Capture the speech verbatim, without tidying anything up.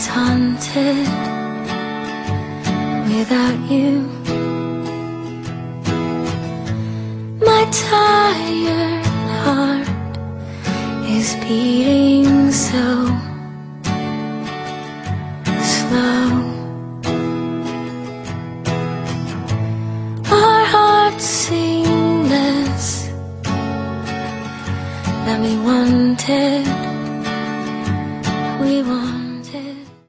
is haunted without you. My tired heart is beating so slow. Our hearts sing less than we wanted. We want